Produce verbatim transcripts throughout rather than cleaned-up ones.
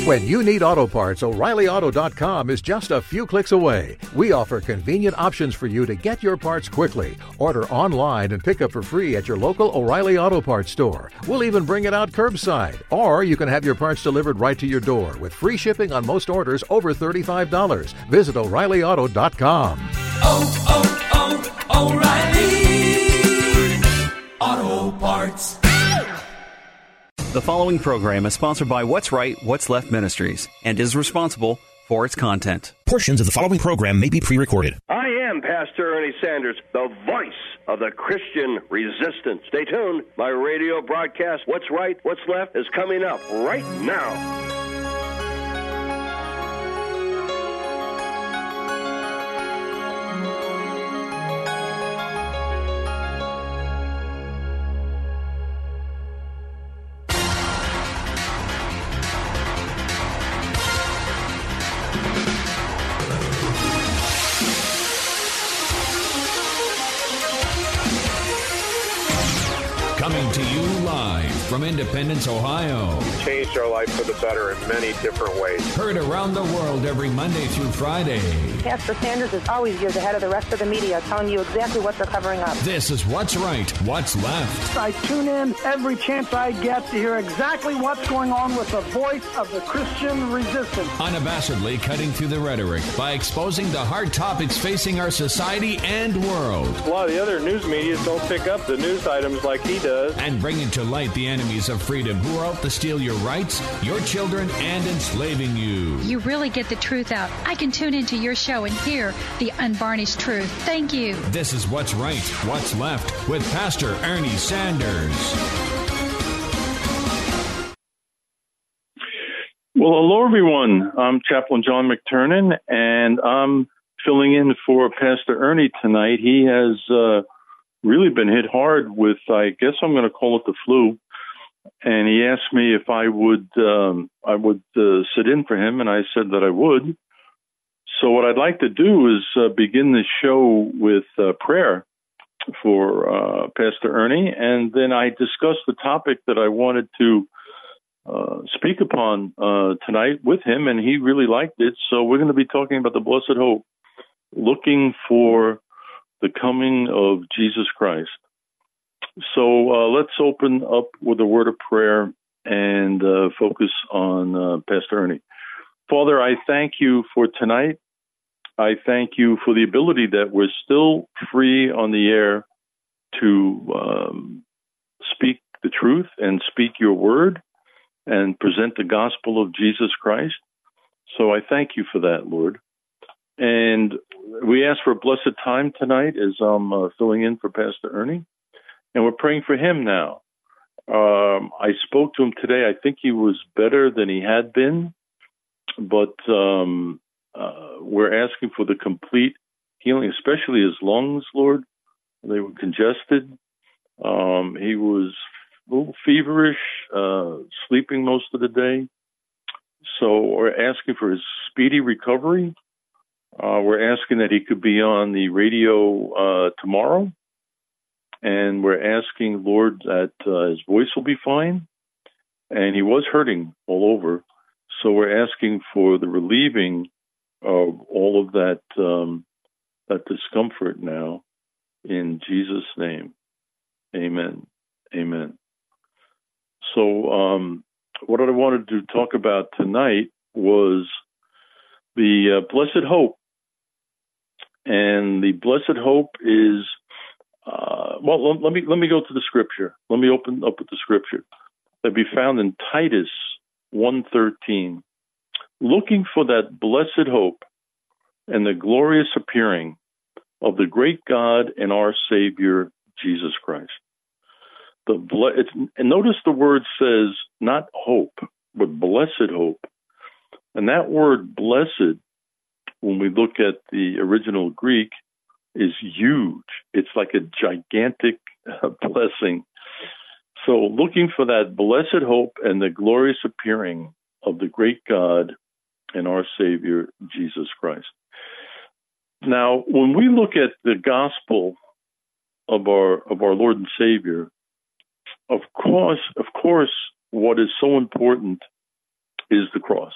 When you need auto parts, O'Reilly Auto dot com is just a few clicks away. We offer convenient options for you to get your parts quickly. Order online and pick up for free at your local O'Reilly Auto Parts store. We'll even bring it out curbside. Or you can have your parts delivered right to your door with free shipping on most orders over thirty-five dollars. Visit O'Reilly Auto dot com. Oh, oh, oh, O'Reilly Auto Parts. The following program is sponsored by What's Right, What's Left Ministries and is responsible for its content. Portions of the following program may be pre-recorded. I am Pastor Ernie Sanders, the voice of the Christian resistance. Stay tuned. My radio broadcast, What's Right, What's Left, is coming up right now. Coming to you live from Independence, Ohio. You've changed our life for the better in many different ways. Heard around the world every Monday through Friday. Pastor Sanders is always years ahead of the rest of the media, telling you exactly what they're covering up. This is What's Right, What's Left. I tune in every chance I get to hear exactly what's going on with the voice of the Christian resistance. Unabashedly cutting through the rhetoric by exposing the hard topics facing our society and world. A lot of the other news media don't pick up the news items like he does. And bringing to light the enemies of freedom who are out to steal your rights, your children, and enslaving you. You really get the truth out. I can tune into your show and hear the unvarnished truth. Thank you. This is What's Right, What's Left with Pastor Ernie Sanders. Well, hello, everyone. I'm Chaplain John McTernan, and I'm filling in for Pastor Ernie tonight. He has uh, really been hit hard with, I guess I'm going to call it the flu. And he asked me if I would um, I would uh, sit in for him, and I said that I would. So what I'd like to do is uh, begin the show with uh, prayer for uh, Pastor Ernie, and then I discuss the topic that I wanted to uh, speak upon uh, tonight with him, and he really liked it. So we're going to be talking about the blessed hope, looking for the coming of Jesus Christ. So uh, let's open up with a word of prayer and uh, focus on uh, Pastor Ernie. Father, I thank you for tonight. I thank you for the ability that we're still free on the air to um, speak the truth and speak your word and present the gospel of Jesus Christ. So I thank you for that, Lord. And we ask for a blessed time tonight as I'm uh, filling in for Pastor Ernie. And we're praying for him now. Um, I spoke to him today. I think he was better than he had been. But um, uh, we're asking for the complete healing, especially his lungs, Lord. They were congested. Um, he was a little feverish, uh, sleeping most of the day. So we're asking for his speedy recovery. Uh, we're asking that he could be on the radio uh, tomorrow. And we're asking, Lord, that uh, his voice will be fine. And he was hurting all over. So we're asking for the relieving of all of that um, that discomfort now. In Jesus' name, amen. Amen. So um, what I wanted to talk about tonight was the uh, blessed hope. And the blessed hope is, uh, well, let, let me let me go to the scripture. Let me open up with the scripture that be found in Titus one thirteen. Looking for that blessed hope and the glorious appearing of the great God and our Savior, Jesus Christ. The ble- it's, and notice the word says not hope, but blessed hope. And that word blessed, when we look at the original Greek, is huge. It's like a gigantic uh, blessing. So looking for that blessed hope and the glorious appearing of the great God and our Savior, Jesus Christ. Now, when we look at the gospel of our of our Lord and Savior, of course, of course, what is so important is the cross.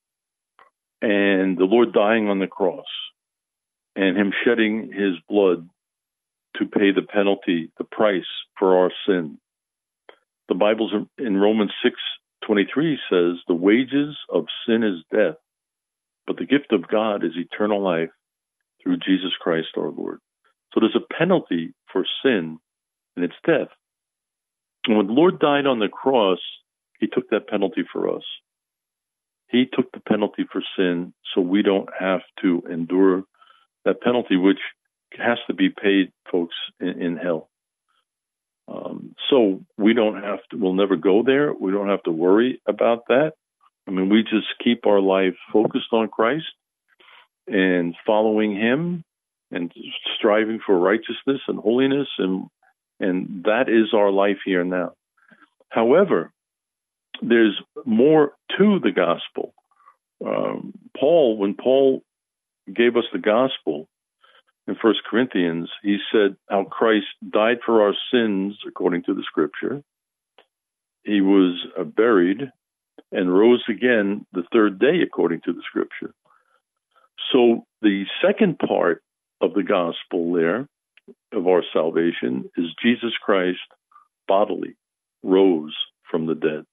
And the Lord dying on the cross and him shedding his blood to pay the penalty, the price for our sin. The Bible in Romans six twenty-three says, the wages of sin is death, but the gift of God is eternal life through Jesus Christ our Lord. So there's a penalty for sin, and it's death. And when the Lord died on the cross, he took that penalty for us. He took the penalty for sin so we don't have to endure that penalty, which has to be paid, folks, in, in hell. Um, so we don't have to, we'll never go there. We don't have to worry about that. I mean, we just keep our life focused on Christ and following him and striving for righteousness and holiness. And, and that is our life here now. However, there's more to the gospel. Um, Paul, when Paul gave us the gospel in First Corinthians, he said how Christ died for our sins according to the scripture. He was uh, buried and rose again the third day according to the scripture. So the second part of the gospel there of our salvation is Jesus Christ bodily rose from the dead.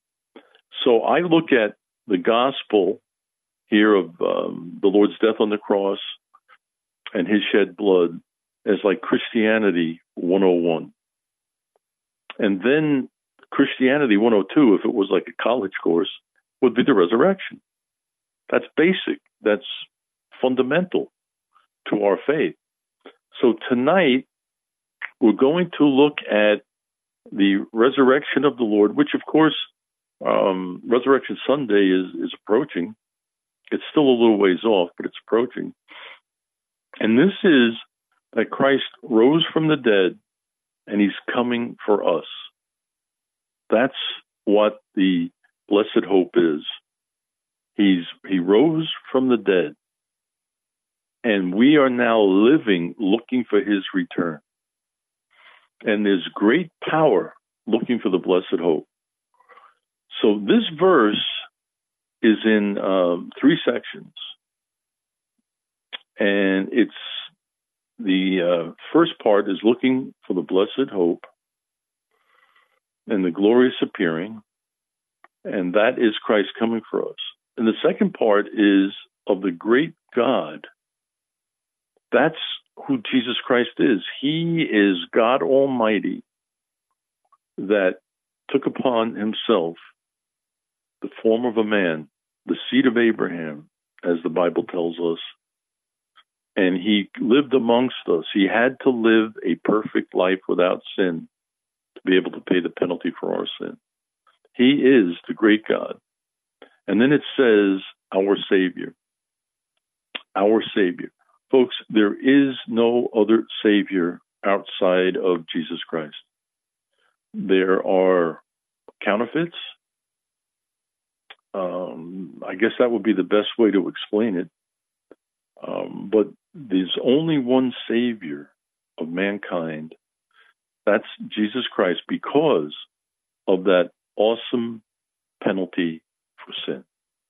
So I look at the gospel here of um, the Lord's death on the cross and his shed blood as like Christianity one oh one. And then Christianity one oh two, if it was like a college course, would be the resurrection. That's basic. That's fundamental to our faith. So tonight, we're going to look at the resurrection of the Lord, which of course, um, Resurrection Sunday is, is approaching. It's still a little ways off, but it's approaching. And this is that Christ rose from the dead and he's coming for us. That's what the blessed hope is. He's he rose from the dead, and we are now living looking for his return. And there's great power looking for the blessed hope. So this verse is in um, three sections. And it's the uh, first part is looking for the blessed hope and the glorious appearing. And that is Christ coming for us. And the second part is of the great God. That's who Jesus Christ is. He is God Almighty that took upon himself the form of a man, the seed of Abraham, as the Bible tells us. And he lived amongst us. He had to live a perfect life without sin to be able to pay the penalty for our sin. He is the great God. And then it says, our Savior. Our Savior. Folks, there is no other Savior outside of Jesus Christ. There are counterfeits. Um, I guess that would be the best way to explain it. Um, but there's only one Savior of mankind. That's Jesus Christ, because of that awesome penalty for sin.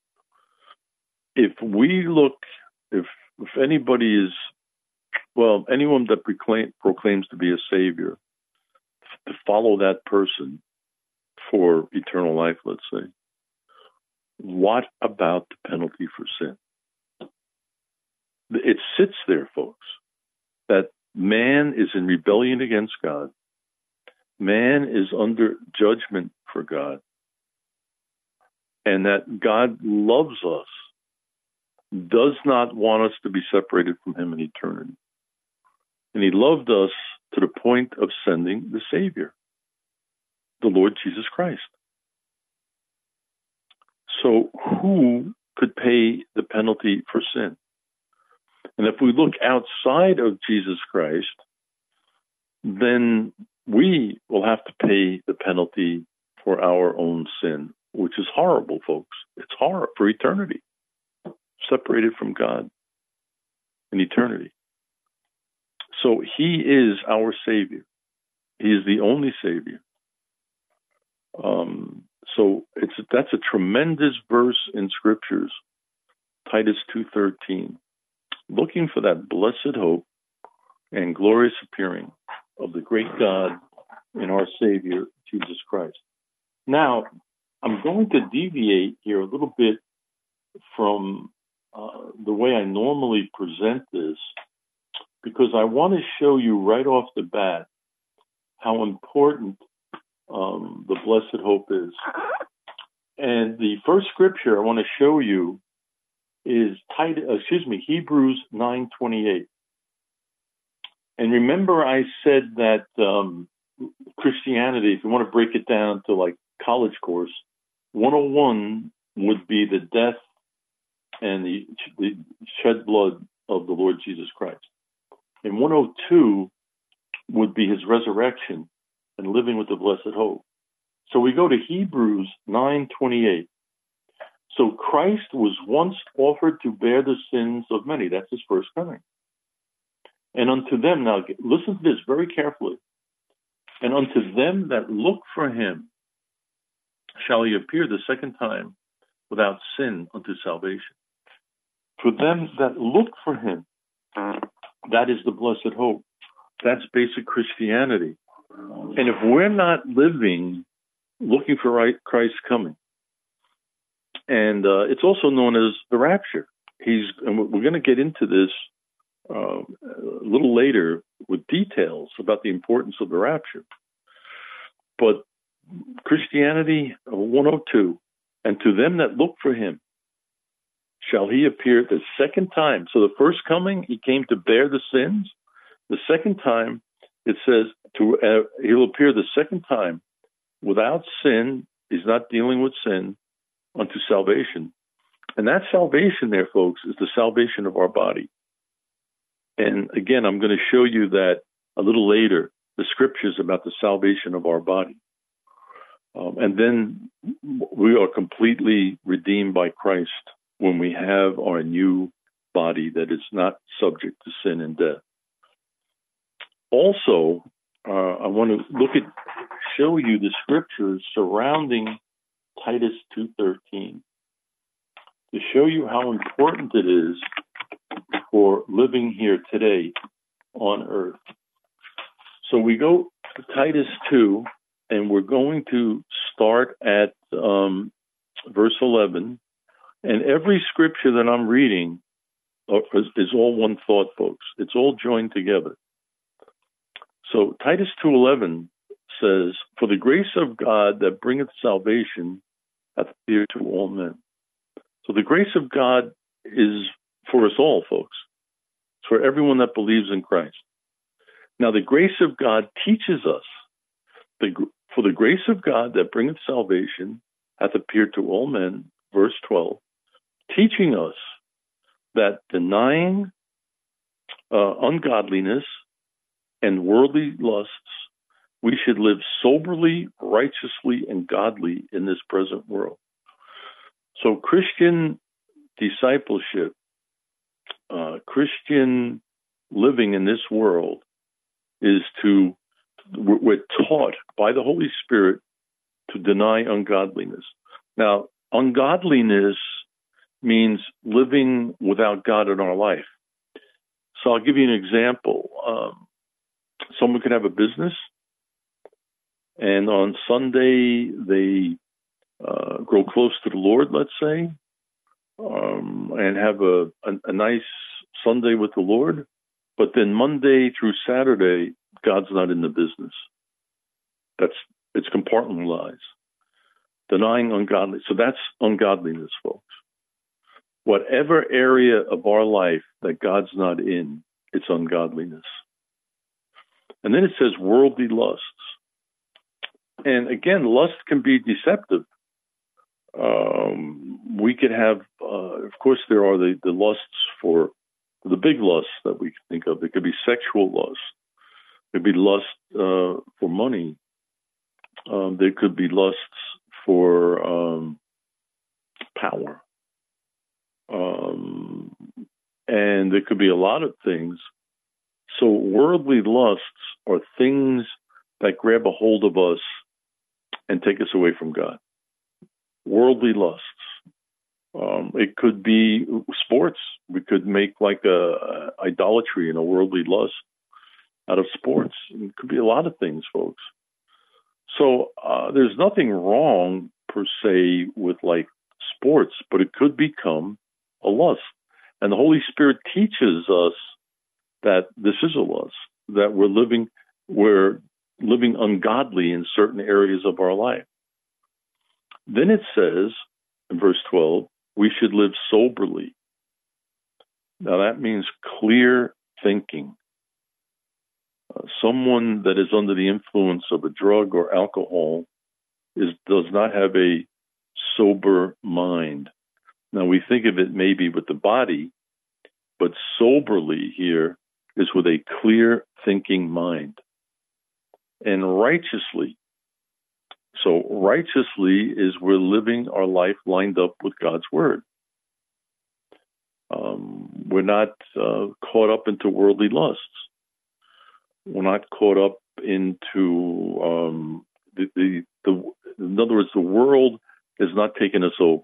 If we look, if if anybody is, well, anyone that proclaim, proclaims to be a Savior, to follow that person for eternal life, let's say, what about the penalty for sin? It sits there, folks, that man is in rebellion against God. Man is under judgment for God. And that God loves us, does not want us to be separated from him in eternity. And he loved us to the point of sending the Savior, the Lord Jesus Christ. So who could pay the penalty for sin? And if we look outside of Jesus Christ, then we will have to pay the penalty for our own sin, which is horrible, folks. It's horrible for eternity, separated from God in eternity. So he is our Savior. He is the only Savior. Um, So it's that's a tremendous verse in Scriptures, Titus two thirteen, looking for that blessed hope and glorious appearing of the great God and our Savior, Jesus Christ. Now, I'm going to deviate here a little bit from uh, the way I normally present this, because I want to show you right off the bat how important um, the blessed hope is. And the first scripture I want to show you is Titus, excuse me, Hebrews nine twenty-eight. And remember, I said that um, Christianity, if you want to break it down to like college course, one oh one would be the death and the, the shed blood of the Lord Jesus Christ. And one oh two would be his resurrection and living with the blessed hope. So we go to Hebrews nine twenty-eight. So Christ was once offered to bear the sins of many. That's his first coming. And unto them, now listen to this very carefully. And unto them that look for him shall he appear the second time without sin unto salvation. For them that look for him, that is the blessed hope. That's basic Christianity. And if we're not living looking for Christ's coming, and uh, it's also known as the rapture. He's, and we're going to get into this uh, a little later with details about the importance of the rapture. But Christianity one oh two, and to them that look for him shall he appear the second time. So the first coming, he came to bear the sins. The second time, it says to uh, he'll appear the second time without sin. He's not dealing with sin, unto salvation. And that salvation there, folks, is the salvation of our body. And again, I'm going to show you that a little later, the scriptures about the salvation of our body. Um, and then we are completely redeemed by Christ when we have our new body that is not subject to sin and death. Also, uh, I want to look at, show you the scriptures surrounding Titus two thirteen to show you how important it is for living here today on earth. So we go to Titus two, and we're going to start at um, verse eleven. And every scripture that I'm reading is, is all one thought, folks. It's all joined together. So Titus two eleven says, "For the grace of God that bringeth salvation hath appeared to all men." So the grace of God is for us all, folks. It's for everyone that believes in Christ. Now, the grace of God teaches us, the, for the grace of God that bringeth salvation hath appeared to all men, verse twelve, teaching us that denying uh, ungodliness and worldly lusts, we should live soberly, righteously, and godly in this present world. So Christian discipleship, uh, Christian living in this world is to, we're taught by the Holy Spirit to deny ungodliness. Now, ungodliness means living without God in our life. So I'll give you an example. Um, someone could have a business, and on Sunday, they uh, grow close to the Lord, let's say, um, and have a, a, a nice Sunday with the Lord. But then Monday through Saturday, God's not in the business. That's, it's compartmentalized. Denying ungodliness. So that's ungodliness, folks. Whatever area of our life that God's not in, it's ungodliness. And then it says worldly lusts. And again, lust can be deceptive. Um, we could have, uh, of course, there are the, the lusts for the big lusts that we think of. There could be sexual lust. There could be lust uh, for money. Um, there could be lusts for um, power. Um, and there could be a lot of things. So worldly lusts are things that grab a hold of us and take us away from God. worldly lusts. Um, it could be sports. We could make like a, a idolatry and a worldly lust out of sports. It could be a lot of things, folks. So uh, there's nothing wrong per se with like sports, but it could become a lust. And the Holy Spirit teaches us that this is a lust, that we're living, we're living ungodly in certain areas of our life. Then it says in verse twelve, we should live soberly. Now that means clear thinking. Uh, someone that is under the influence of a drug or alcohol is does not have a sober mind. Now we think of it maybe with the body, but soberly here is with a clear thinking mind. And righteously. So righteously is we're living our life lined up with God's word. Um, we're not uh, caught up into worldly lusts. We're not caught up into um, the, the the. In other words, the world has not taken us over.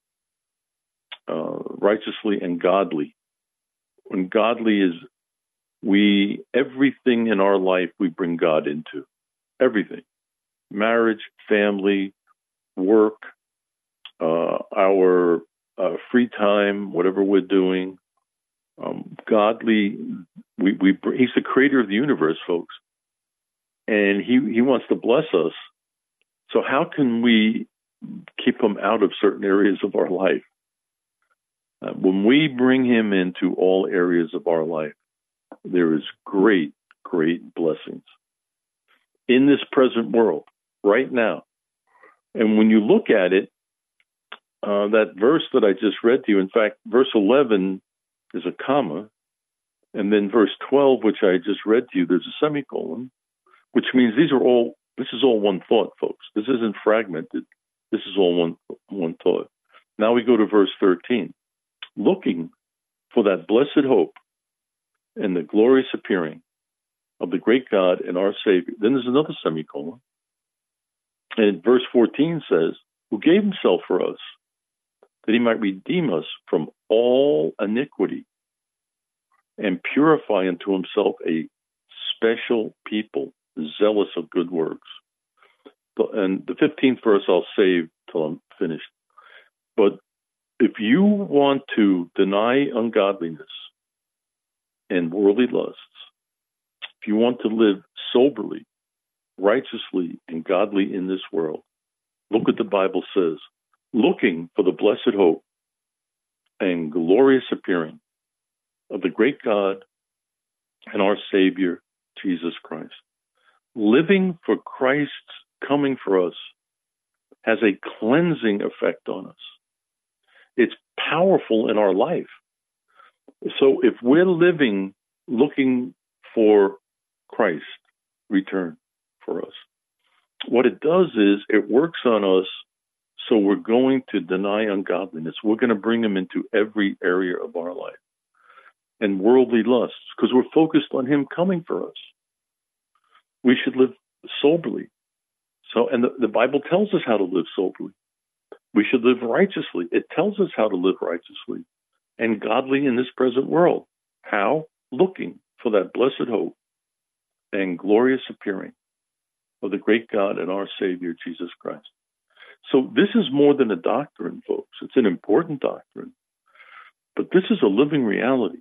Uh, righteously and godly. When godly is we everything in our life we bring God into. Everything. Marriage, family, work, uh, our uh, free time, whatever we're doing. Um, godly, we, we, he's the creator of the universe, folks. And he, he wants to bless us. So how can we keep him out of certain areas of our life? Uh, when we bring him into all areas of our life, there is great, great blessings in this present world. Right now. And when you look at it, uh, that verse that I just read to you, in fact, verse eleven is a comma, and then verse twelve, which I just read to you, there's a semicolon, which means these are all, this is all one thought, folks. This isn't fragmented. This is all one, one thought. Now we go to verse thirteen. Looking for that blessed hope and the glorious appearing of the great God and our Savior. Then there's another semicolon. And verse fourteen says, who gave himself for us, that he might redeem us from all iniquity and purify unto himself a special people, zealous of good works. And the fifteenth verse I'll save till I'm finished. But if you want to deny ungodliness and worldly lusts, if you want to live soberly, righteously and godly in this world, look what the Bible says. Looking for the blessed hope and glorious appearing of the great God and our Savior, Jesus Christ. Living for Christ's coming for us has a cleansing effect on us. It's powerful in our life. So if we're living looking for Christ's return for us, what it does is it works on us. So we're going to deny ungodliness. We're going to bring them into every area of our life. And worldly lusts, because we're focused on him coming for us. We should live soberly. So, and the, the Bible tells us how to live soberly. We should live righteously. It tells us how to live righteously and godly in this present world. How? Looking for that blessed hope and glorious appearing of the great God and our Savior, Jesus Christ. So this is more than a doctrine, folks. It's an important doctrine. But this is a living reality.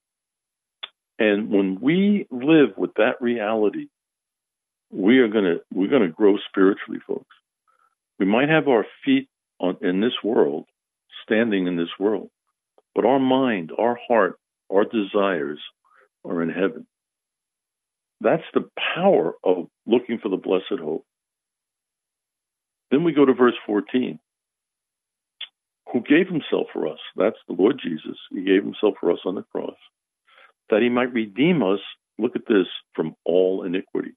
And when we live with that reality, we are going to we're going to grow spiritually, folks. We might have our feet on in this world, standing in this world, but our mind, our heart, our desires are in heaven. That's the power of looking for the blessed hope. Then we go to verse fourteen. Who gave himself for us? That's the Lord Jesus. He gave himself for us on the cross, that he might redeem us, look at this, from all iniquity.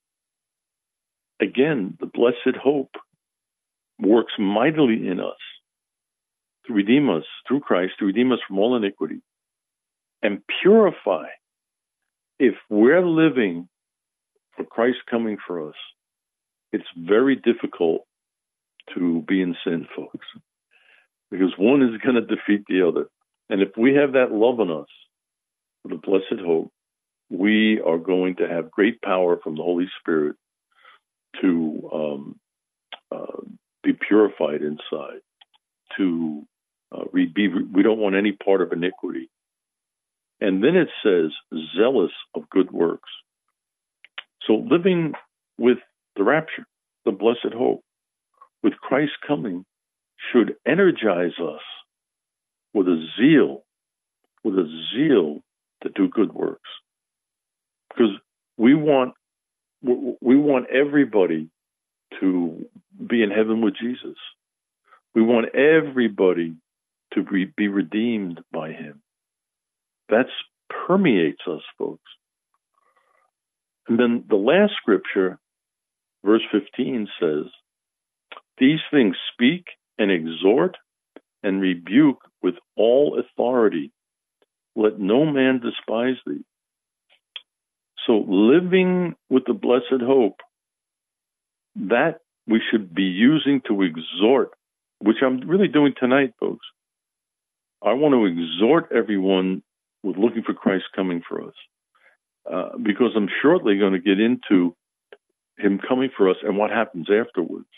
Again, the blessed hope works mightily in us to redeem us through Christ, to redeem us from all iniquity and purify. If we're living for Christ coming for us, it's very difficult to be in sin, folks, because one is going to defeat the other. And if we have that love in us, the blessed hope, we are going to have great power from the Holy Spirit to um, uh, be purified inside, to uh, re- be, we don't want any part of iniquity. And then it says, zealous of good works. So living with the rapture, the blessed hope, with Christ coming, should energize us with a zeal, with a zeal to do good works. Because we want, we want everybody to be in heaven with Jesus. We want everybody to be, be redeemed by him. That permeates us, folks. And then the last scripture, verse fifteen, says, these things speak and exhort and rebuke with all authority. Let no man despise thee. So living with the blessed hope, that we should be using to exhort, which I'm really doing tonight, folks. I want to exhort everyone with looking for Christ coming for us, uh, because I'm shortly going to get into him coming for us and what happens afterwards.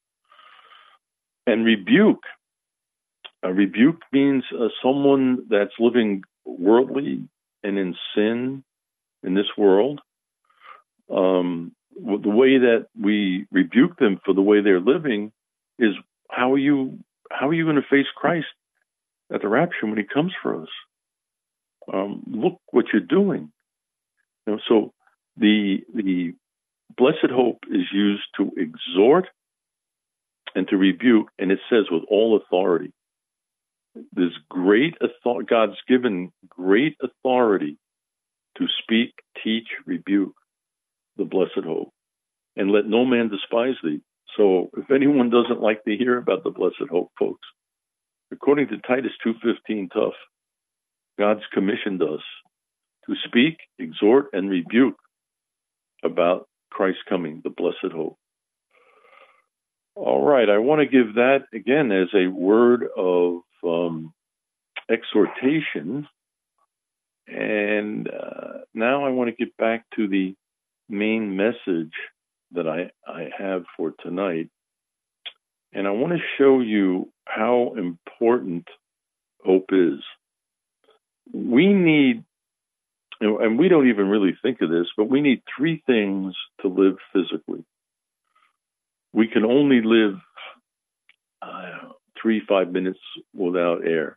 And rebuke. A rebuke means uh, someone that's living worldly and in sin in this world. Um, the way that we rebuke them for the way they're living is how are you how are you going to face Christ at the rapture when he comes for us? Um, look what you're doing. You know, so the the blessed hope is used to exhort and to rebuke, and it says with all authority. There's great authority. God's given great authority to speak, teach, rebuke the blessed hope, and let no man despise thee. So if anyone doesn't like to hear about the blessed hope, folks, according to Titus two fifteen, tough, God's commissioned us to speak, exhort, and rebuke about Christ coming, the blessed hope. All right, I want to give that again as a word of um, exhortation. And uh, now I want to get back to the main message that I, I have for tonight. And I want to show you how important hope is. We need, and we don't even really think of this, but we need three things to live physically. We can only live uh, three, five minutes without air.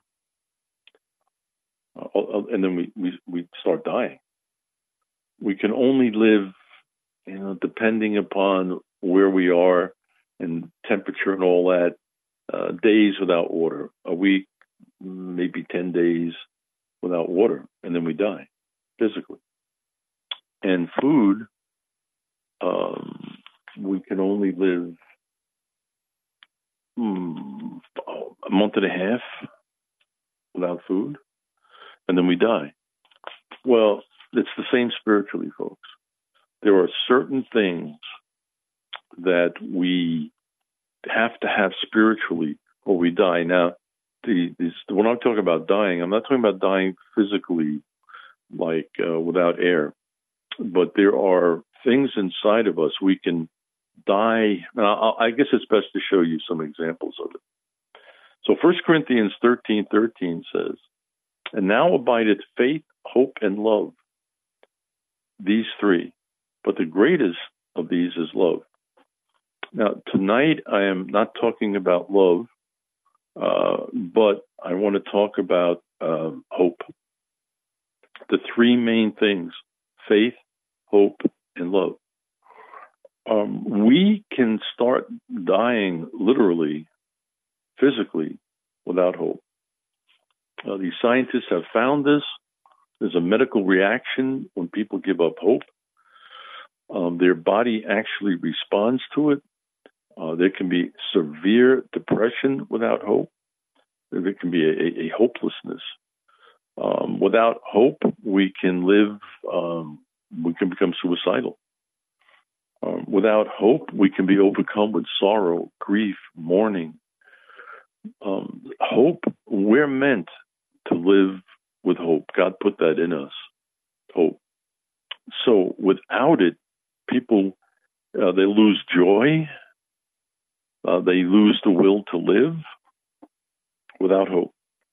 Uh, and then we, we, we start dying. We can only live, you know, depending upon where we are and temperature and all that, uh, days without water, a week, maybe ten days without water, and then we die physically. And food, um, we can only live hmm, a month and a half without food, and then we die. Well, it's the same spiritually, folks. There are certain things that we have to have spiritually or we die. Now, the, this, when I'm talking about dying, I'm not talking about dying physically, like uh, without air, but there are things inside of us we can die. Now, I guess it's best to show you some examples of it. So First Corinthians thirteen thirteen says, and now abideth faith, hope, and love, these three. But the greatest of these is love. Now, tonight I am not talking about love, uh, but I want to talk about uh, hope. The three main things, faith, hope, and love. Um, we can start dying literally, physically, without hope. Uh, these scientists have found this. There's a medical reaction when people give up hope. Um, their body actually responds to it. Uh, there can be severe depression without hope. There can be a, a hopelessness. Um, without hope, we can live, um, we can become suicidal. Um, without hope, we can be overcome with sorrow, grief, mourning. Um, hope, we're meant to live with hope. God put that in us, hope. So without it, people, uh, they lose joy. Uh, they lose the will to live without hope.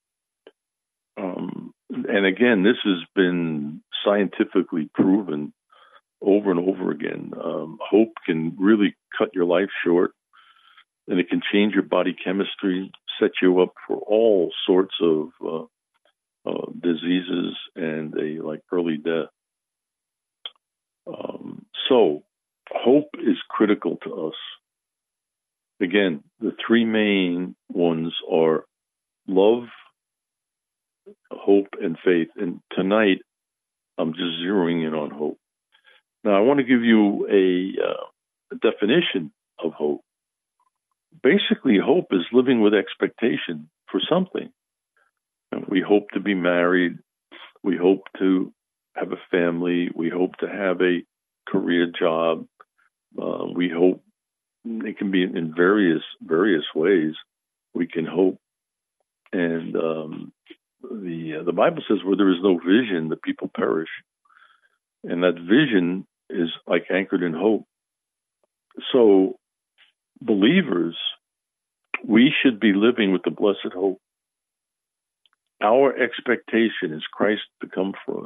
Um, and again, this has been scientifically proven over and over again. Um, hope can really cut your life short, and it can change your body chemistry, set you up for all sorts of uh, uh, diseases and a like early death. Um, so hope is critical to us. Again, the three main ones are love, hope, and faith. And tonight, I'm just zeroing in on hope. Now, I want to give you a, uh, a definition of hope. Basically, hope is living with expectation for something. And we hope to be married. We hope to have a family. We hope to have a career job. Uh, we hope it can be in various various ways. We can hope, and um, the uh, the Bible says, "Where there is no vision, the people perish," and that vision is like anchored in hope. So, believers, we should be living with the blessed hope. Our expectation is Christ to come for us,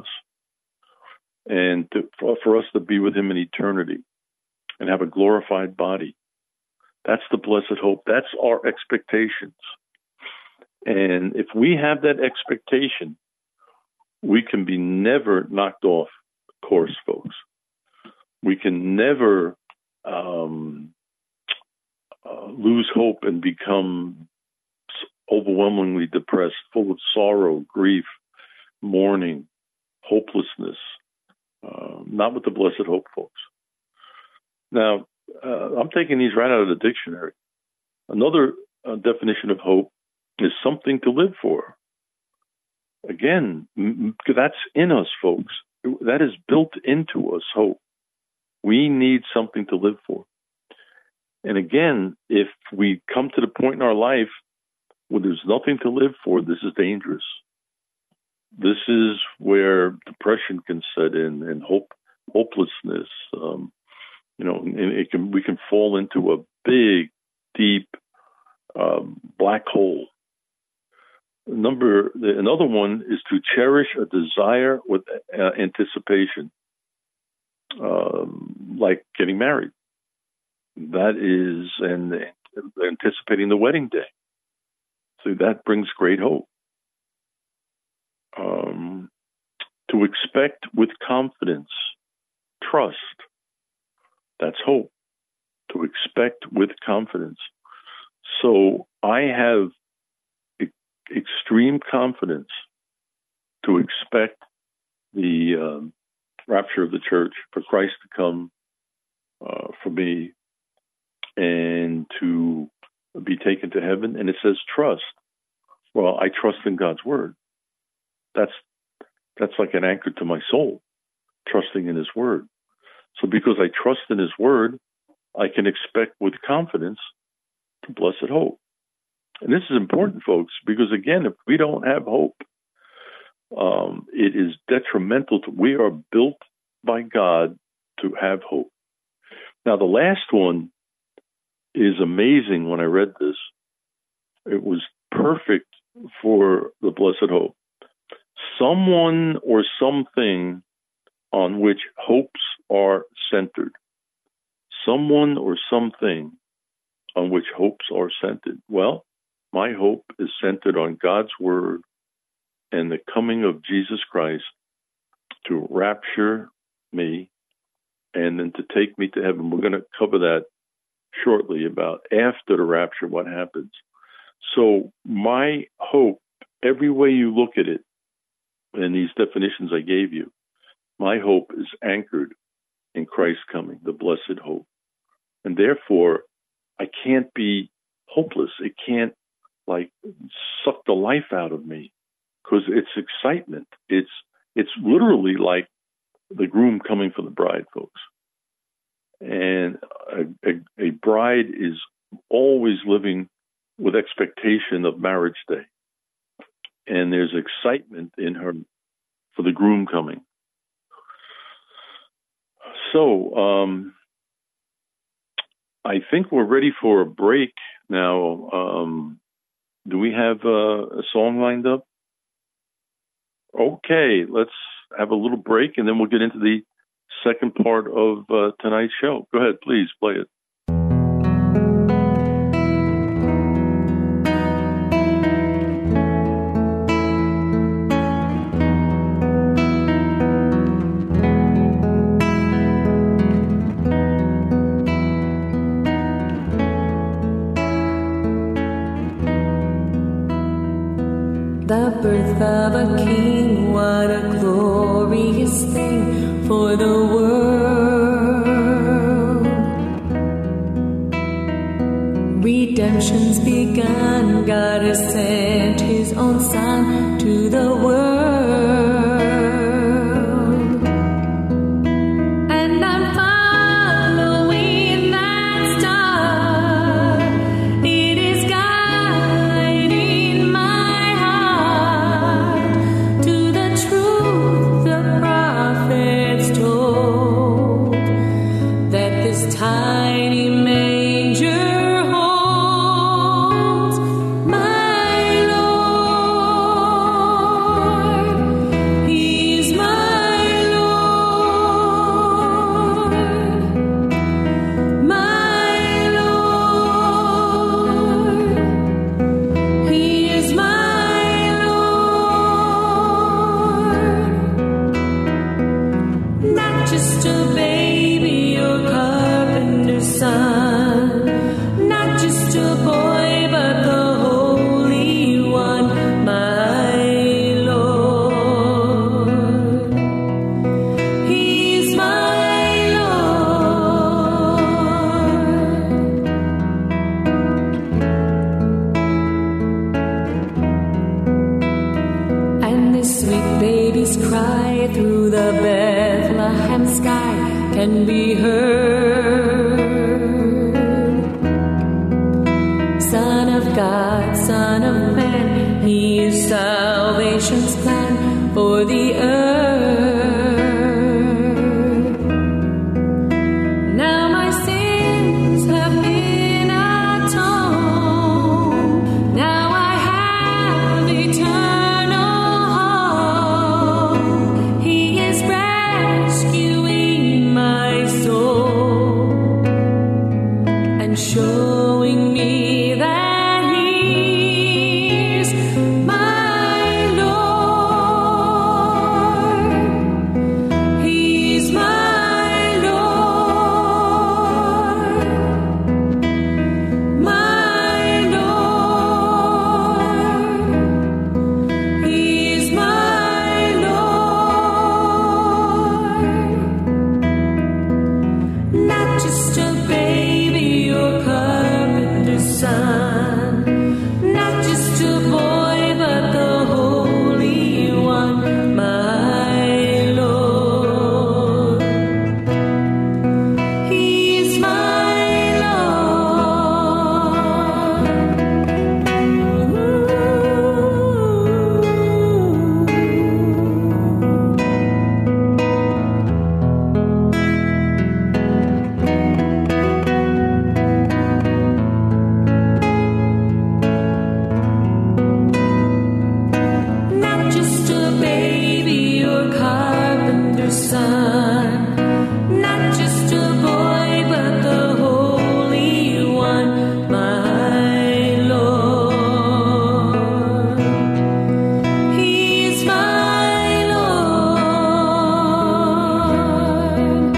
and to, for, for us to be with Him in eternity and have a glorified body. That's the blessed hope. That's our expectations. And if we have that expectation, we can be never knocked off course, folks. We can never um, uh, lose hope and become overwhelmingly depressed, full of sorrow, grief, mourning, hopelessness. Uh, not with the blessed hope, folks. Now, uh, I'm taking these right out of the dictionary. Another uh, definition of hope is something to live for. Again, m- that's in us, folks. That is built into us, hope. We need something to live for. And again, if we come to the point in our life where there's nothing to live for, this is dangerous. This is where depression can set in and hope, hopelessness. Um, you know, and it can we can fall into a big, deep um, black hole. Number another one is to cherish a desire with uh, anticipation, um, like getting married. That is, and anticipating the wedding day. So that brings great hope. Um, to expect with confidence, trust. That's hope. To expect with confidence. So I have e- extreme confidence to expect the um, rapture of the church, for Christ to come uh, for me and to be taken to heaven. And it says trust. Well, I trust in God's word. That's that's like an anchor to my soul, trusting in His word. So because I trust in His word, I can expect with confidence the blessed hope. And this is important, folks, because again, if we don't have hope, um, it is detrimental to, we are built by God to have hope. Now, the last one is amazing. When I read this, it was perfect for the blessed hope. Someone or something on which hopes are centered. Someone or something on which hopes are centered. Well, my hope is centered on God's word and the coming of Jesus Christ to rapture me and then to take me to heaven. We're going to cover that shortly, about after the rapture, what happens. So my hope, every way you look at it, in these definitions I gave you, my hope is anchored in Christ's coming, the blessed hope. And therefore, I can't be hopeless. It can't, like, suck the life out of me, because it's excitement. It's it's literally like the groom coming for the bride, folks. And a, a, a bride is always living with expectation of marriage day. And there's excitement in her for the groom coming. So um, I think we're ready for a break now. Um, do we have uh, a song lined up? Okay, let's have a little break, and then we'll get into the second part of uh, tonight's show. Go ahead, please play it. The birth of a king, what a glorious thing for the world. Redemption's begun, God has sent his own son to the world. And I'm following that star. It is guiding my heart to the truth the prophets told, that this tiny manger holds my Lord. He's my Lord, my Lord. He is my Lord. Not just a baby or carpenter's son, not just a boy, but the Holy One, my Lord. He's my Lord. And this sweet baby's cry through the Bethlehem sky can be heard. Son of God, Son of Man, He is salvation's plan for the earth. Now my sins have been atoned. Now I have eternal hope. He is rescuing my soul and showing me that He's my Lord. He's my Lord, my Lord. He's my Lord. Not just a baby or carpenter's son, not just a boy, but the Holy One, my Lord. He's my Not just a baby or carpenter's son, not just a boy, but the Holy One, my Lord. He's my Lord,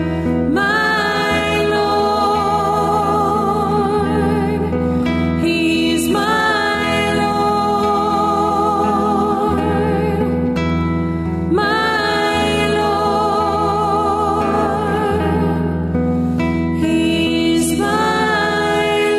my Lord. He's my Lord, my Lord. He's my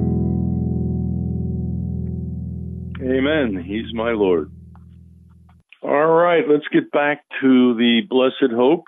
Lord. Amen. He's my Lord. All right, let's get back to the blessed hope.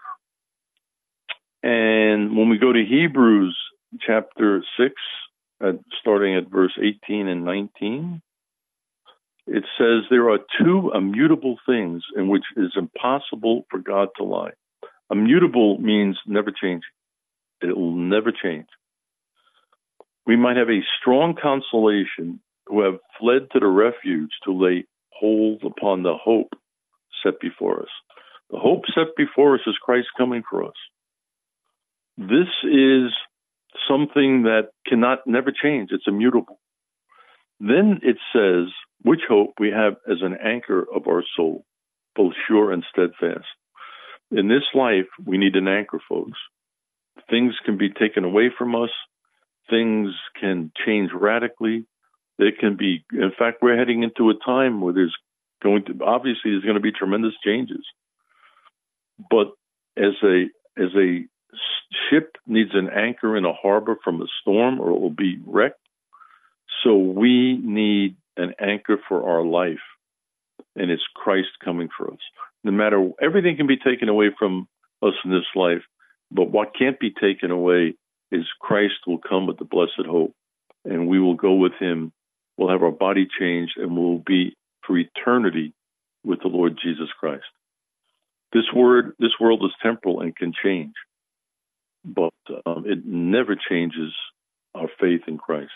And when we go to Hebrews chapter six, uh, starting at verse eighteen and nineteen, it says there are two immutable things in which it is impossible for God to lie. Immutable means never changing. It will never change. We might have a strong consolation who have fled to the refuge to lay hold upon the hope set before us. The hope set before us is Christ coming for us. This is something that cannot never change. It's immutable. Then it says, which hope we have as an anchor of our soul, both sure and steadfast. In this life, we need an anchor, folks. Things can be taken away from us. Things can change radically. There can be, in fact, we're heading into a time where there's going to, obviously, there's going to be tremendous changes. But as a as a ship needs an anchor in a harbor from a storm, or it will be wrecked, so we need an anchor for our life, and it's Christ coming for us. No matter, everything can be taken away from us in this life, but what can't be taken away is Christ will come with the blessed hope, and we will go with him. We'll have our body changed, and we'll be for eternity with the Lord Jesus Christ. This word, this world is temporal and can change, but um, it never changes our faith in Christ.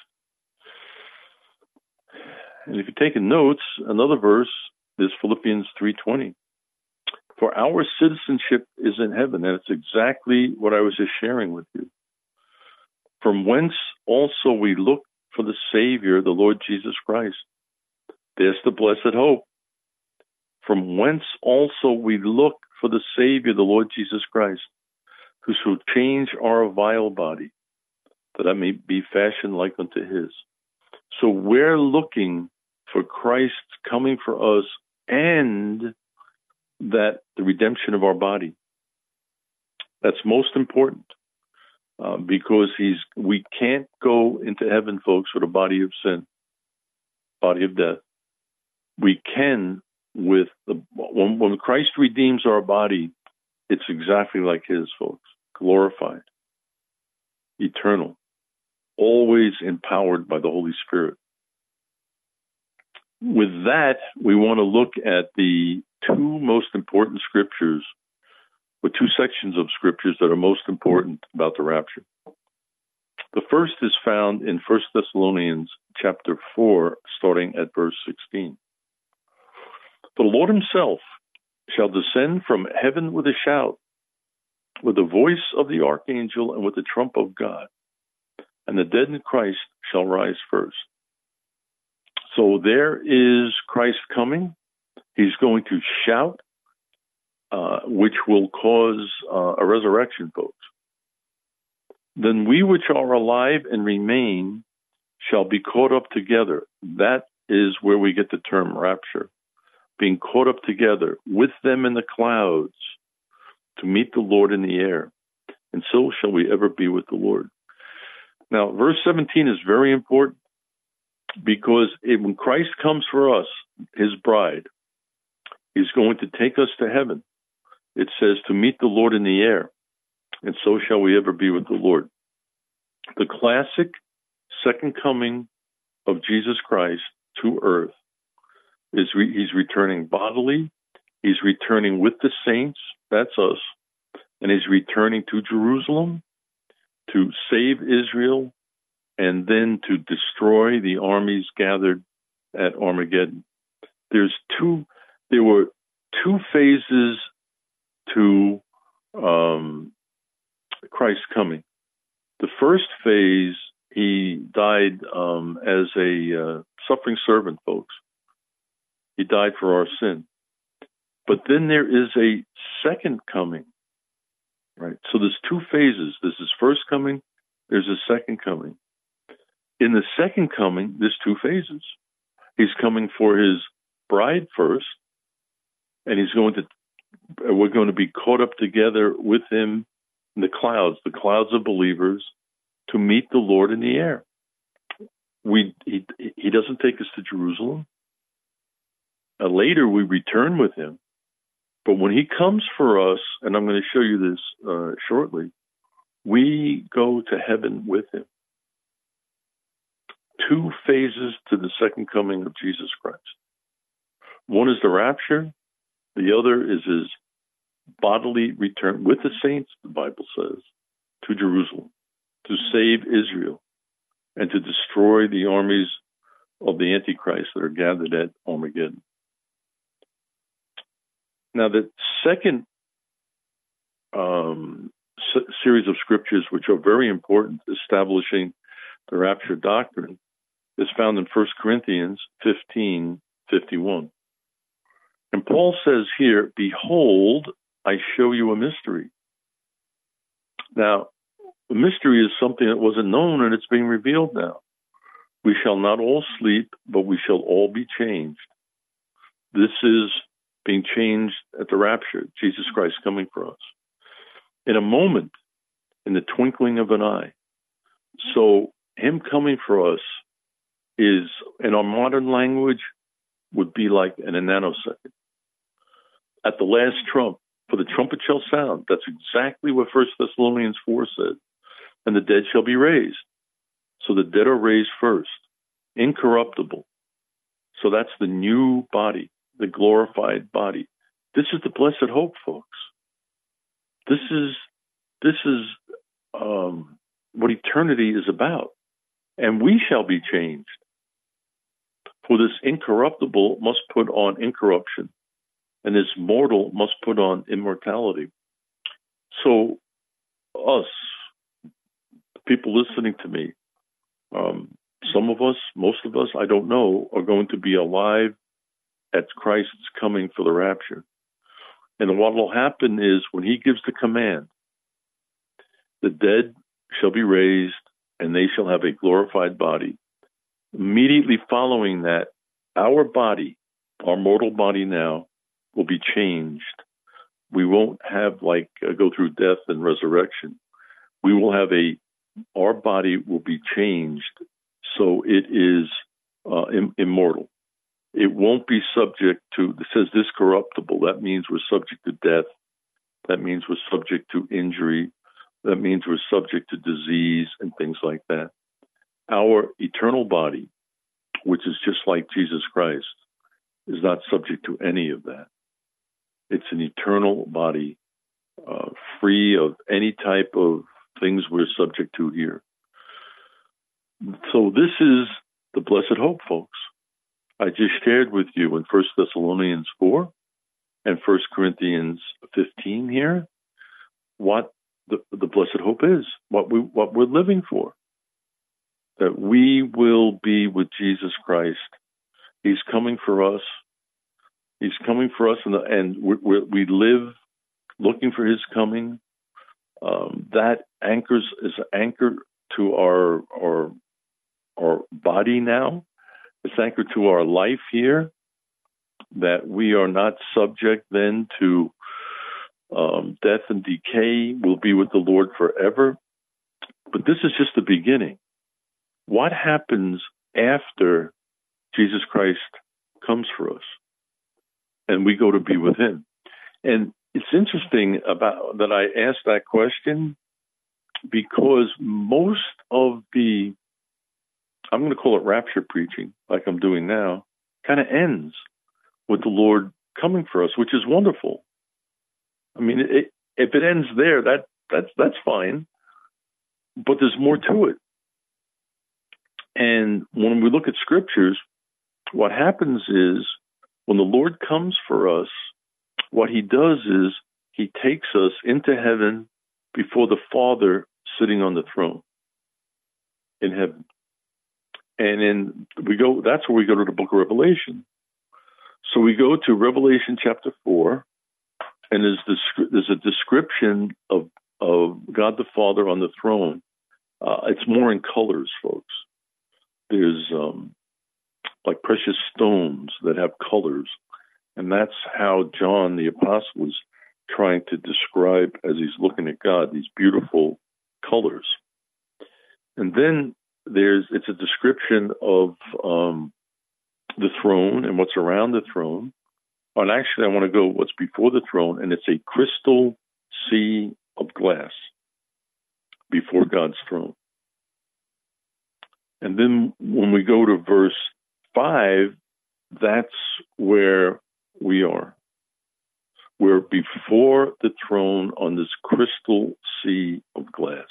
And if you're taking notes, another verse is Philippians three twenty. For our citizenship is in heaven, and it's exactly what I was just sharing with you. From whence also we look for the Savior, the Lord Jesus Christ. There's the blessed hope. From whence also we look for the Savior, the Lord Jesus Christ, who shall change our vile body, that it may be fashioned like unto his. So we're looking for Christ coming for us, and that the redemption of our body. That's most important, uh, because he's we can't go into heaven, folks, with a body of sin, body of death. We can with the when, when Christ redeems our body, it's exactly like his, folks, glorified, eternal, always empowered by the Holy Spirit. With that, we want to look at the two most important scriptures, or two sections of scriptures that are most important about the rapture. The first is found in First Thessalonians chapter four, starting at verse sixteen. The Lord himself shall descend from heaven with a shout, with the voice of the archangel, and with the trump of God, and the dead in Christ shall rise first. So there is Christ coming. He's going to shout, uh, which will cause uh, a resurrection, folks. Then we which are alive and remain shall be caught up together. That is where we get the term rapture, being caught up together with them in the clouds to meet the Lord in the air. And so shall we ever be with the Lord. Now, verse seventeen is very important, because it, when Christ comes for us, his bride, he's going to take us to heaven. It says to meet the Lord in the air, and so shall we ever be with the Lord. The classic second coming of Jesus Christ to earth is re- he's returning bodily, he's returning with the saints, that's us, and he's returning to Jerusalem to save Israel, and then to destroy the armies gathered at Armageddon. There's two, there were two phases to um, Christ's coming. The first phase, he died um, as a uh, suffering servant, folks. He died for our sin. But then there is a second coming, right? So there's two phases. There's his first coming, there's a second coming. In the second coming, there's two phases. He's coming for his bride first, and he's going to, we're going to be caught up together with him in the clouds, the clouds of believers, to meet the Lord in the air. We he, he doesn't take us to Jerusalem. Uh, later, we return with him, But when he comes for us, and I'm going to show you this uh, shortly, we go to heaven with him. Two phases to the second coming of Jesus Christ. One is the rapture. The other is his bodily return with the saints, the Bible says, to Jerusalem to save Israel and to destroy the armies of the Antichrist that are gathered at Armageddon. Now, the second um, s- series of scriptures, which are very important, establishing the rapture doctrine, is found in First Corinthians fifteen fifty-one. And Paul says here, "Behold, I show you a mystery." Now, the mystery is something that wasn't known, and it's being revealed now. We shall not all sleep, but we shall all be changed. This is being changed at the rapture, Jesus Christ coming for us. In a moment, in the twinkling of an eye. So him coming for us is, in our modern language, would be like in a nanosecond. At the last trump, for the trumpet shall sound. That's exactly what First Thessalonians four said. And the dead shall be raised. So the dead are raised first, incorruptible. So that's the new body, the glorified body. This is the blessed hope, folks. This is this is um, what eternity is about. And we shall be changed. For this incorruptible must put on incorruption, and this mortal must put on immortality. So us, people listening to me, um, some of us, most of us, I don't know, are going to be alive at Christ's coming for the rapture. And what will happen is when he gives the command, the dead shall be raised and they shall have a glorified body. Immediately following that, our body, our mortal body now, will be changed. We won't have like uh, go through death and resurrection. We will have a, our body will be changed so it is uh, im- immortal. It won't be subject to, it says this corruptible. That means we're subject to death. That means we're subject to injury. That means we're subject to disease and things like that. Our eternal body, which is just like Jesus Christ, is not subject to any of that. It's an eternal body, uh, free of any type of things we're subject to here. So this is the blessed hope, folks. I just shared with you in First Thessalonians four and First Corinthians fifteen here what the, the blessed hope is, what we what we're living for. That we will be with Jesus Christ. He's coming for us. He's coming for us, and, and we, we, we live looking for his coming. Um, that anchors is anchored to our our our body now. It's anchored to our life here. That we are not subject then to um, death and decay. We'll be with the Lord forever. But this is just the beginning. What happens after Jesus Christ comes for us and we go to be with him? And it's interesting about that I asked that question because most of the, I'm going to call it rapture preaching, like I'm doing now, kind of ends with the Lord coming for us, which is wonderful. I mean, it, if it ends there, that that's that's fine. But there's more to it. And when we look at scriptures, what happens is when the Lord comes for us, what he does is he takes us into heaven before the Father sitting on the throne in heaven. And then we go, that's where we go to the book of Revelation. So we go to Revelation chapter four, and there's, this, there's a description of, of God the Father on the throne. Uh, it's more in colors, folks. There's um, like precious stones that have colors. And that's how John the Apostle is trying to describe, as he's looking at God, these beautiful colors. And then there's it's a description of um, the throne and what's around the throne. And actually, I want to go what's before the throne, and it's a crystal sea of glass before God's throne. And then when we go to verse five, that's where we are. We're before the throne on this crystal sea of glass.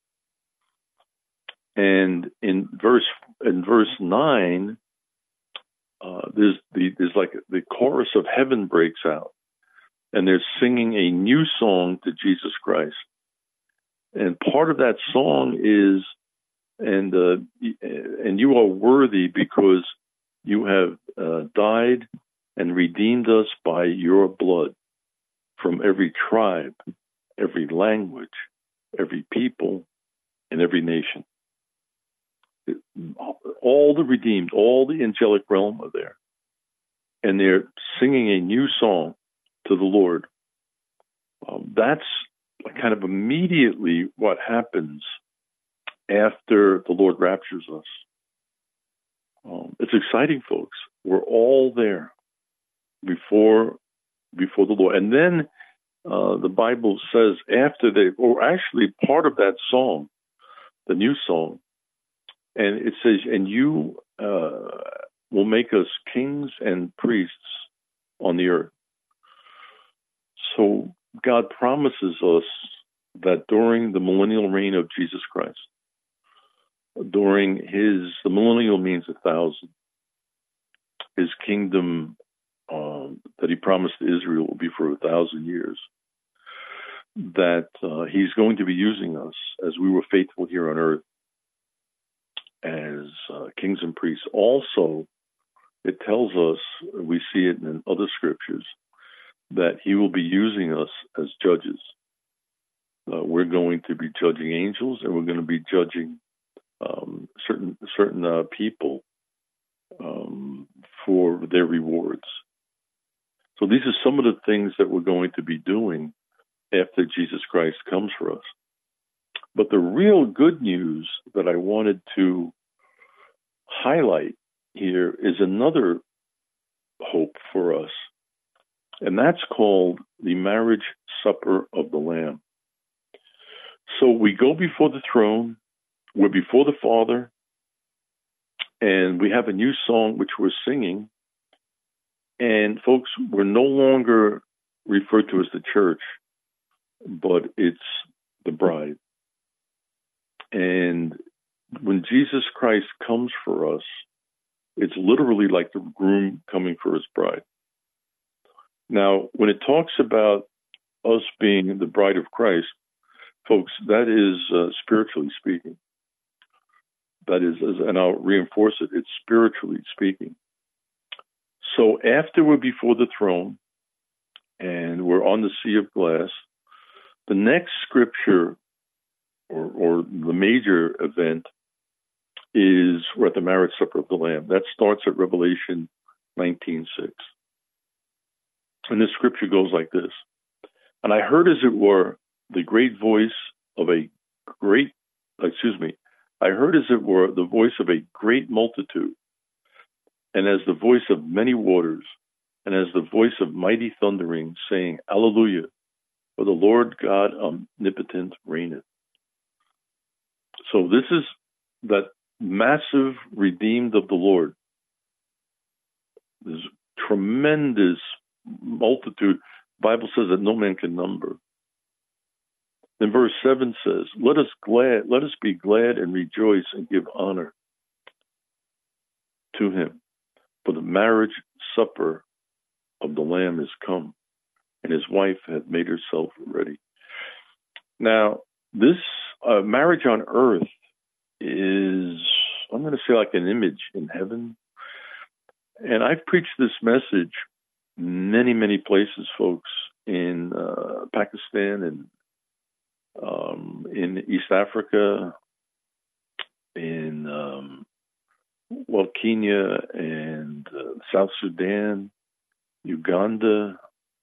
And in verse in verse nine, uh, there's the there's like the chorus of heaven breaks out, and they're singing a new song to Jesus Christ. And part of that song is, and uh, and you are worthy because you have uh, died and redeemed us by your blood from every tribe, every language, every people, and every nation. All the redeemed, all the angelic realm are there. And they're singing a new song to the Lord. Um, that's kind of immediately what happens after the Lord raptures us. Um, it's exciting, folks. We're all there before before the Lord. And then uh, the Bible says after they, or actually part of that song, the new song, and it says, and you uh, will make us kings and priests on the earth. So God promises us that during the millennial reign of Jesus Christ, during his, the millennial means a thousand, his kingdom um, that he promised to Israel will be for a thousand years, that uh, he's going to be using us as we were faithful here on earth as uh, kings and priests. Also, it tells us, we see it in other scriptures, that he will be using us as judges. Uh, we're going to be judging angels, and we're going to be judging um, certain certain uh, people um, for their rewards. So these are some of the things that we're going to be doing after Jesus Christ comes for us. But the real good news that I wanted to highlight here is another hope for us, and that's called the marriage supper of the Lamb. So we go before the throne, we're before the Father, and we have a new song which we're singing. And folks, we're no longer referred to as the church, but it's the bride. And when Jesus Christ comes for us, it's literally like the groom coming for his bride. Now, when it talks about us being the bride of Christ, folks, that is uh, spiritually speaking. That is, and I'll reinforce it, it's spiritually speaking. So after we're before the throne and we're on the sea of glass, the next scripture or, or the major event is we're at the marriage supper of the Lamb. That starts at Revelation nineteen six. And this scripture goes like this. And I heard, as it were, the great voice of a great, excuse me, I heard, as it were, the voice of a great multitude, and as the voice of many waters, and as the voice of mighty thundering, saying, Alleluia, for the Lord God omnipotent reigneth. So this is that massive redeemed of the Lord. This tremendous multitude. The Bible says that no man can number. Then verse seven says, Let us glad, let us be glad and rejoice and give honor to him. For the marriage supper of the Lamb is come, and his wife hath made herself ready. Now, this uh, marriage on earth is, I'm going to say, like an image in heaven. And I've preached this message many, many places, folks, in uh, Pakistan and um, in East Africa, in um, well, Kenya and uh, South Sudan, Uganda,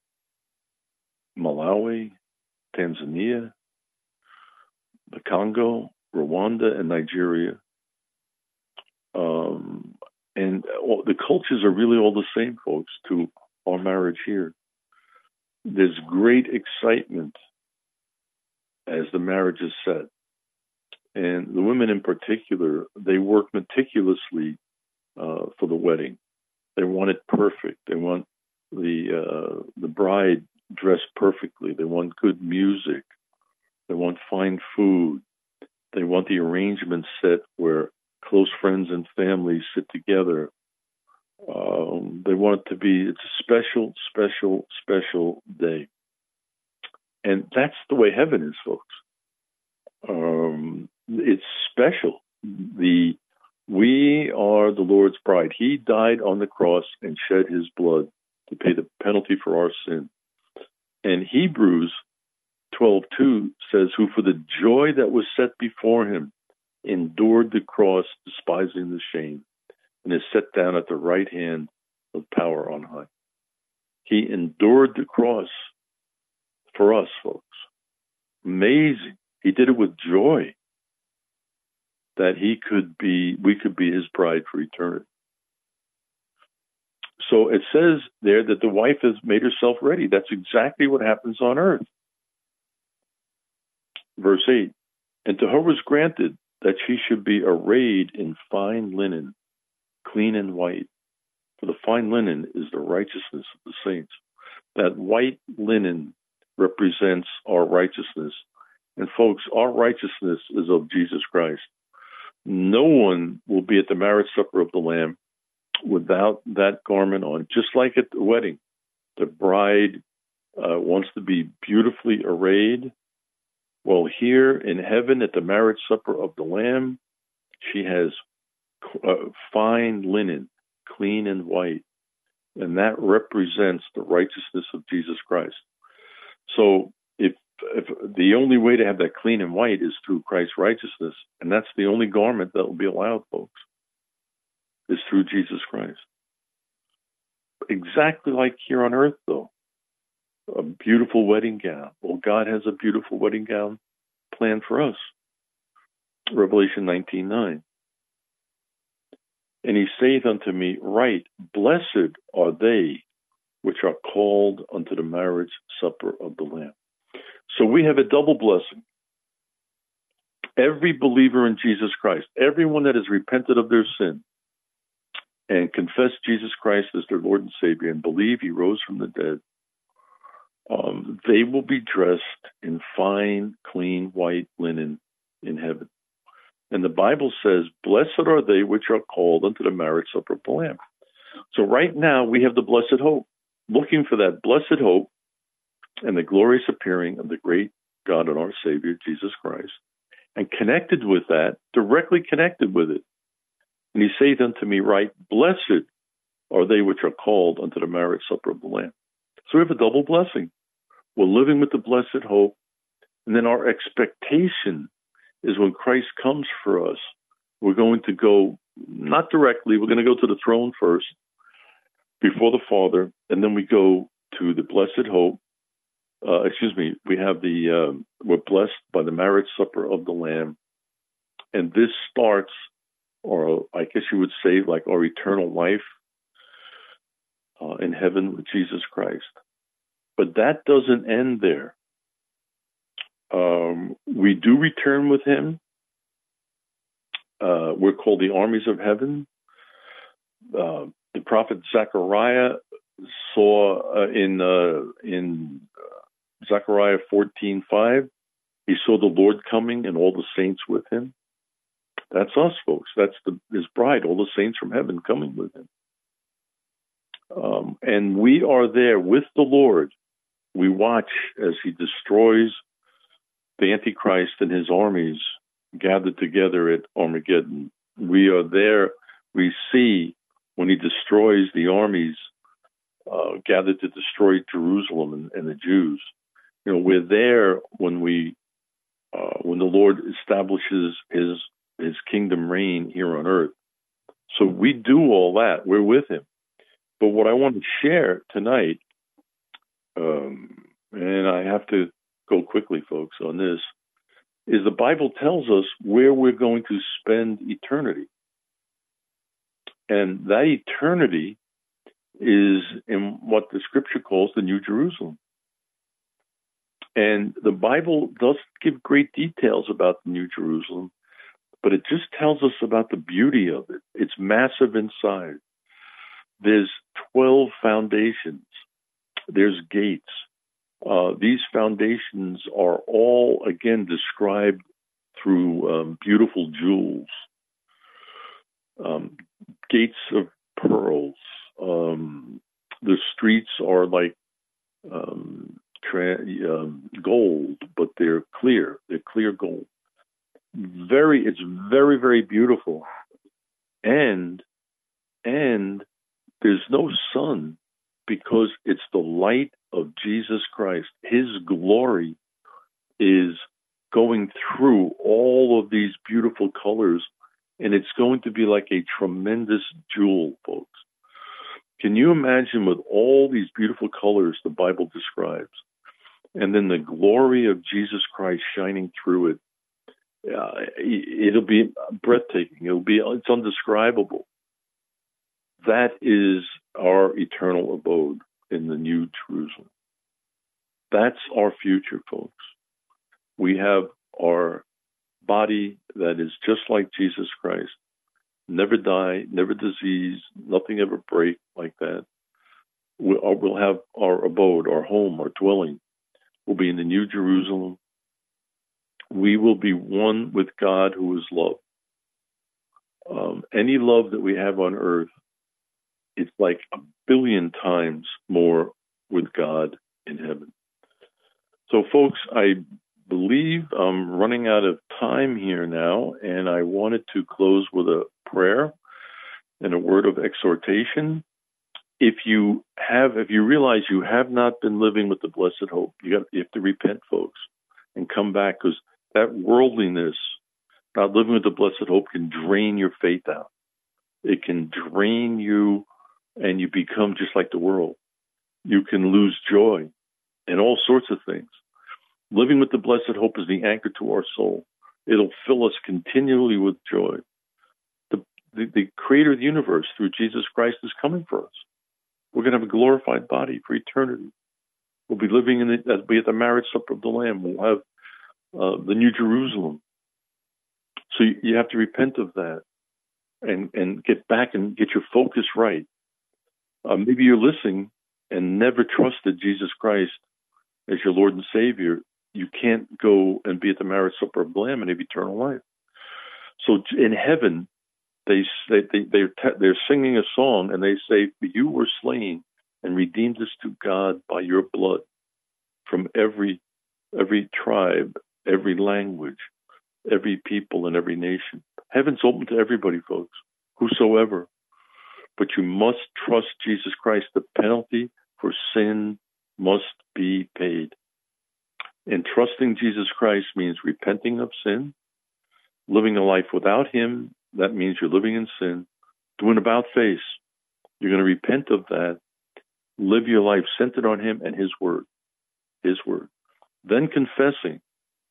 Malawi, Tanzania, the Congo, Rwanda, and Nigeria. Um, and all, the cultures are really all the same, folks, to our marriage here. There's great excitement as the marriage is set. And the women in particular, they work meticulously uh, for the wedding. They want it perfect. They want the uh, the bride dressed perfectly. They want good music. They want fine food. They want the arrangement set where close friends and family sit together. Um, they want it to be, it's a special, special, special day. And that's the way heaven is, folks. Um, it's special. The We are the Lord's bride. He died on the cross and shed his blood to pay the penalty for our sin. And Hebrews twelve two says, who for the joy that was set before him endured the cross, despising the shame, and is set down at the right hand of power on high. He endured the cross for us, folks. Amazing. He did it with joy that he could be, we could be his bride for eternity. So it says there that the wife has made herself ready. That's exactly what happens on earth. Verse eight, and to her was granted that she should be arrayed in fine linen, clean and white. For the fine linen is the righteousness of the saints. That white linen represents our righteousness. And folks, our righteousness is of Jesus Christ. No one will be at the marriage supper of the Lamb without that garment on. Just like at the wedding, the bride uh, wants to be beautifully arrayed. Well, here in heaven at the marriage supper of the Lamb, she has uh, fine linen, clean and white. And that represents the righteousness of Jesus Christ. So if, if the only way to have that clean and white is through Christ's righteousness, and that's the only garment that will be allowed, folks, is through Jesus Christ. Exactly like here on earth, though. A beautiful wedding gown. Well, God has a beautiful wedding gown planned for us. Revelation nineteen nine. And he saith unto me, Right, blessed are they which are called unto the marriage supper of the Lamb. So we have a double blessing. Every believer in Jesus Christ, everyone that has repented of their sin and confessed Jesus Christ as their Lord and Savior and believe he rose from the dead, um, they will be dressed in fine, clean, white linen in heaven. And the Bible says, blessed are they which are called unto the marriage supper of the Lamb. So right now we have the blessed hope, looking for that blessed hope and the glorious appearing of the great God and our Savior, Jesus Christ, and connected with that, directly connected with it. And he saith unto me, Right, blessed are they which are called unto the marriage supper of the Lamb. So we have a double blessing. We're living with the blessed hope, and then our expectation is when Christ comes for us, we're going to go, not directly, we're going to go to the throne first, before the Father, and then we go to the blessed hope. Uh, excuse me, we have the, uh, we're blessed by the marriage supper of the Lamb. And this starts, or I guess you would say, like our eternal life uh, in heaven with Jesus Christ. But that doesn't end there. Um, we do return with him. Uh, we're called the armies of heaven. Uh, the prophet Zechariah saw uh, in uh, in uh, Zechariah fourteen five, he saw the Lord coming and all the saints with him. That's us, folks. That's the, his bride, all the saints from heaven coming with him. Um, and we are there with the Lord. We watch as he destroys the Antichrist and his armies gathered together at Armageddon. We are there. We see when he destroys the armies uh, gathered to destroy Jerusalem and, and the Jews. You know, we're there when we, uh, when the Lord establishes his his kingdom reign here on earth. So we do all that. We're with him. But what I want to share tonight, um, and I have to go quickly, folks, on this, is the Bible tells us where we're going to spend eternity. And that eternity is in what the scripture calls the New Jerusalem. And the Bible does give great details about the New Jerusalem, but it just tells us about the beauty of it. It's massive inside. There's twelve foundations. There's gates. Uh, these foundations are all, again, described through um, beautiful jewels, um, gates of pearls. Um, the streets are like um, tra- um, gold, but they're clear. They're clear gold. Very, it's very, very beautiful. And, and there's no sun because it's the light of Jesus Christ. His glory is going through all of these beautiful colors, and it's going to be like a tremendous jewel, folks. Can you imagine with all these beautiful colors the Bible describes, and then the glory of Jesus Christ shining through it? Uh, it'll be breathtaking. It'll be, it's undescribable. That is our eternal abode in the New Jerusalem. That's our future, folks. We have our body that is just like Jesus Christ. Never die, never disease, nothing ever break like that. We'll have our abode, our home, our dwelling will be in the New Jerusalem. We will be one with God who is love. Um, any love that we have on earth, it's like a billion times more with God in heaven. So, folks, I believe I'm running out of time here now, and I wanted to close with a prayer and a word of exhortation. If you have, if you realize you have not been living with the blessed hope, you got, you have to repent, folks, and come back, because that worldliness, not living with the blessed hope, can drain your faith out. It can drain you, and you become just like the world. You can lose joy and all sorts of things. Living with the blessed hope is the anchor to our soul. It'll fill us continually with joy. The, the, the creator of the universe, through Jesus Christ, is coming for us. We're going to have a glorified body for eternity. We'll be living in the, as be at the marriage supper of the Lamb. We'll have uh, the New Jerusalem. So you, you have to repent of that and, and get back and get your focus right. Uh, maybe you're listening and never trusted Jesus Christ as your Lord and Savior. You can't go and be at the marriage supper of the Lamb and have eternal life. So in heaven, they, they, they, they're, they're singing a song, and they say, "You were slain and redeemed us to God by your blood from every every tribe, every language, every people, and every nation." Heaven's open to everybody, folks, whosoever. But you must trust Jesus Christ. The penalty for sin must be paid. And trusting Jesus Christ means repenting of sin, living a life without him. That means you're living in sin, doing about face. You're going to repent of that, live your life centered on him and his word, his word. Then confessing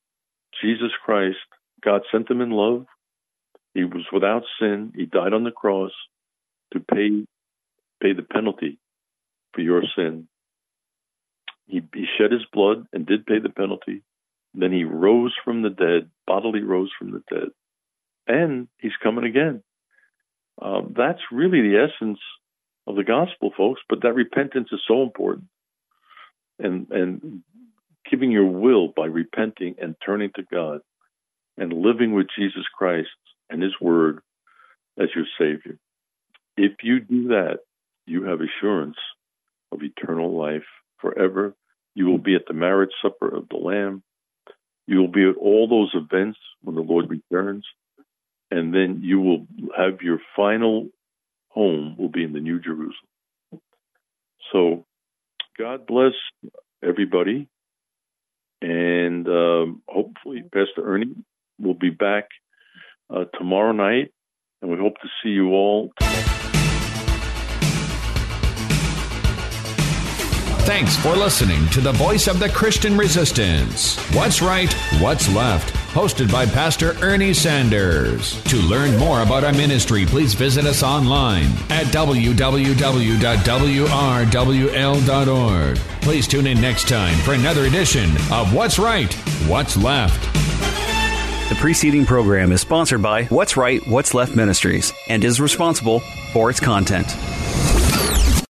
Jesus Christ, God sent him in love. He was without sin. He died on the cross to pay pay the penalty for your sin. He, he shed his blood and did pay the penalty. Then he rose from the dead, bodily rose from the dead. And he's coming again. Um, that's really the essence of the gospel, folks. But that repentance is so important. And, and giving your will by repenting and turning to God and living with Jesus Christ and his word as your Savior. If you do that, you have assurance of eternal life forever. You will be at the marriage supper of the Lamb. You will be at all those events when the Lord returns. And then you will have your final home will be in the New Jerusalem. So God bless everybody. And um, hopefully Pastor Ernie will be back uh, tomorrow night. And we hope to see you all. Thanks for listening to the Voice of the Christian Resistance. What's right, what's left? hosted by Pastor Ernie Sanders. To learn more about our ministry, please visit us online at w w w dot w r w l dot org. Please tune in next time for another edition of What's Right, What's Left. The preceding program is sponsored by What's Right, What's Left Ministries and is responsible for its content.